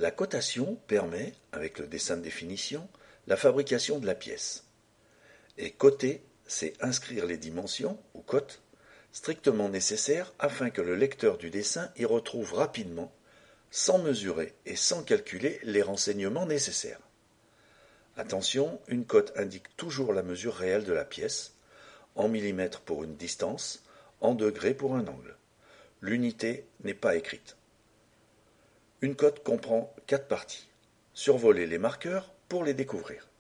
La cotation permet, avec le dessin de définition, la fabrication de la pièce. Et coter, c'est inscrire les dimensions, ou cotes, strictement nécessaires afin que le lecteur du dessin y retrouve rapidement, sans mesurer et sans calculer les renseignements nécessaires. Attention, une cote indique toujours la mesure réelle de la pièce, en millimètres pour une distance, en degrés pour un angle. L'unité n'est pas écrite. Une cote comprend 4 parties. Survoler les marqueurs pour les découvrir.